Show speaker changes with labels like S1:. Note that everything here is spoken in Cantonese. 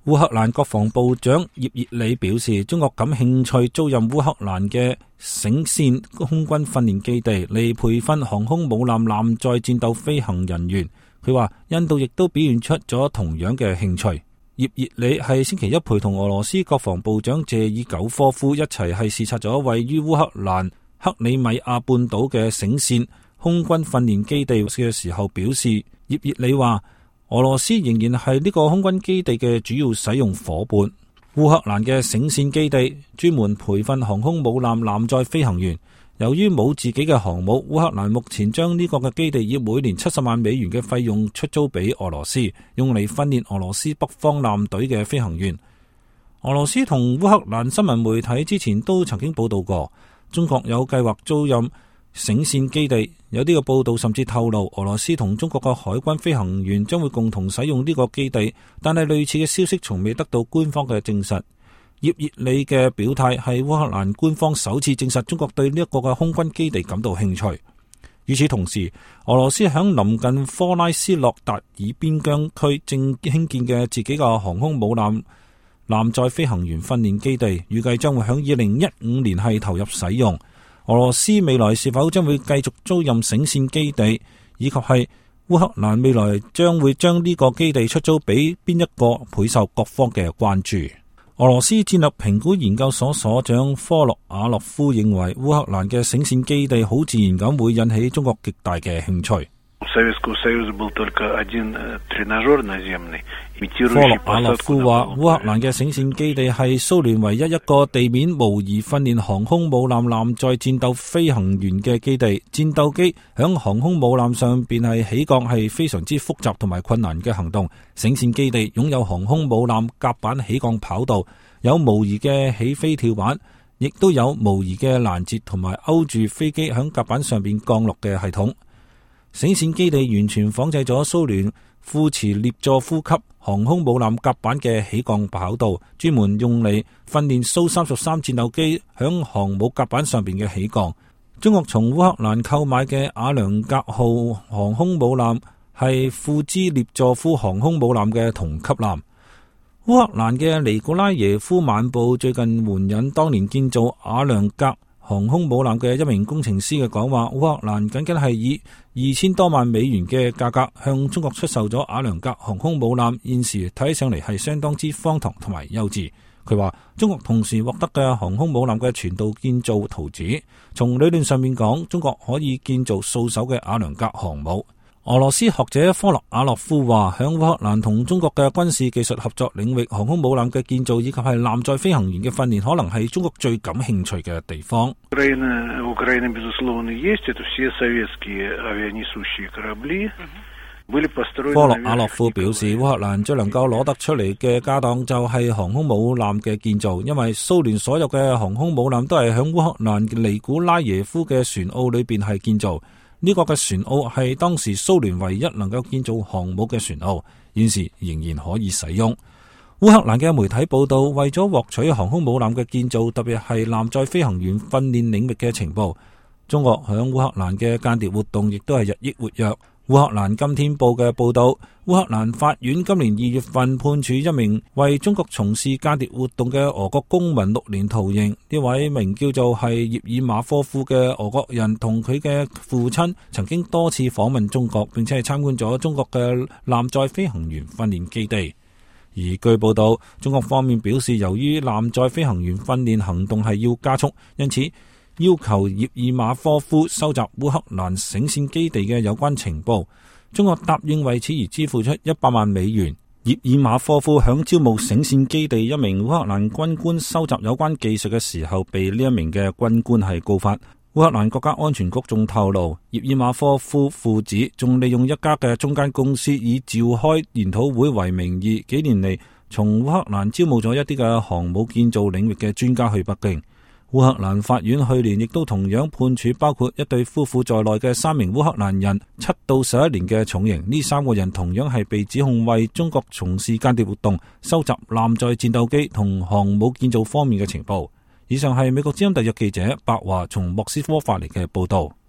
S1: 烏克蘭國防部長葉熱里表示，中國感興趣租賃烏克蘭嘅醒線空軍訓練基地嚟培訓航空母艦艦載戰鬥飛行人員。佢話印度亦都表現出咗同樣嘅興趣。葉熱里係星期一陪同俄羅斯國防部長謝爾久科夫一齊係視察咗位於烏克蘭克里米亞半島嘅醒線空軍訓練基地嘅時候表示，葉熱里話俄羅斯仍然係呢個空軍基地嘅主要使用伙伴。烏克蘭嘅醒線基地專門培訓航空母艦艦載飛行員。由於冇自己嘅航母，烏克蘭目前將呢個嘅基地以每年70萬美元嘅費用出租俾俄羅斯，用嚟訓練俄羅斯北方艦隊嘅飛行員。俄羅斯同烏克蘭新聞媒體之前都曾經報道過，中國有計劃租賃醒線基地。有啲嘅報道甚至透露，俄羅斯同中國嘅海軍飛行員將會共同使用呢個基地，但係類似嘅消息從未得到官方嘅證實。葉熱里嘅表態係烏克蘭官方首次證實中國對呢一個嘅空軍基地感到興趣。與此同時，俄羅斯響臨近科拉斯諾達爾邊疆區正興建嘅自己嘅航空母艦艦載飛行員訓練基地，預計將會響2015年係投入使用。俄羅斯未來是否將會繼續租賃醒線基地，以及係烏克蘭未來將會將呢個基地出租俾邊一個，倍受各方嘅關注。俄羅斯戰略評估研究所所長科洛瓦洛夫認為，烏克蘭嘅醒線基地好自然咁會引起中國極大嘅興趣。科洛瓦洛夫話，烏克蘭嘅醒線基地係蘇聯唯一一個地面模擬訓練航空母艦艦載戰鬥飛行員嘅基地。戰鬥機響航空母艦上邊係起降係非常之複雜同埋困難嘅行動。醒線基地擁有航空母艦甲板起降跑道，有模擬嘅起飛跳板，亦都有模擬嘅攔截同埋勾住飛機響甲板上邊降落嘅系統。醒線基地完全仿製咗蘇聯庫茨列佐夫級航空母艦甲板嘅起降跑道，專門用嚟訓練蘇33戰鬥機響航母甲板上邊嘅起降。中國從烏克蘭購買嘅瓦良格號航空母艦係庫茲列佐夫航空母艦嘅同級艦。烏克蘭嘅尼古拉耶夫晚報最近援引當年建造瓦良格航空母艦嘅一名工程師嘅講話，烏克蘭僅僅係以2000多萬美元嘅價格向中國出售咗瓦良格航空母艦，現時睇上嚟係相當之荒唐同埋幼稚。佢話中國同時獲得嘅航空母艦嘅全套建造圖紙，從理論上面講，中國可以建造數艘嘅瓦良格航母。俄羅斯學者科洛瓦洛夫話，響烏克蘭同中國嘅軍事技術合作領域，航空母艦嘅建造以及係艦載飛行員嘅訓練，可能係中國最感興趣嘅地方。科洛瓦洛夫表示，烏克蘭最能夠攞得出嚟嘅家當就係航空母艦嘅建造，因為蘇聯所有嘅航空母艦都係響烏克蘭尼古拉耶夫嘅船塢裏邊係建造。呢個嘅船塢係當時蘇聯唯一能夠建造航母嘅船塢，現時仍然可以使用。烏克蘭嘅媒體報道，為咗獲取航空母艦嘅建造，特別係艦載飛行員訓練領域嘅情報，中國響烏克蘭嘅間諜活動亦都係日益活躍。烏克蘭今天報嘅報道，烏克蘭法院今年2月份判處一名為中國從事間諜活動嘅俄國公民6年徒刑。呢位名叫做係葉爾馬科夫嘅俄國人同佢嘅父親曾經多次訪問中國，並且係參觀咗中國嘅艦載飛行員訓練基地。而據報道，中國方面表示，由於艦載飛行員訓練行動係要加速，因此要求葉爾馬科夫收集烏克蘭醒線基地嘅有關情報。中國答應為此而支付出100萬美元。葉爾馬科夫響招募醒線基地一名烏克蘭軍官收集有關技術嘅時候，被呢一名嘅軍官係告發。烏克蘭國家安全局仲透露，葉爾馬科夫父子仲利用一家嘅中間公司以召開研討會為名義，幾年嚟從烏克蘭招募咗一啲嘅航母建造領域嘅專家去北京。烏克蘭法院去年亦都同樣判處包括一對夫婦在內嘅3名烏克蘭人7到11年嘅重刑。呢3個人同樣係被指控為中國從事間諜活動，收集艦載戰鬥機同航母建造方面嘅情報。以上係美國之音特約記者白華從莫斯科發嚟嘅報道。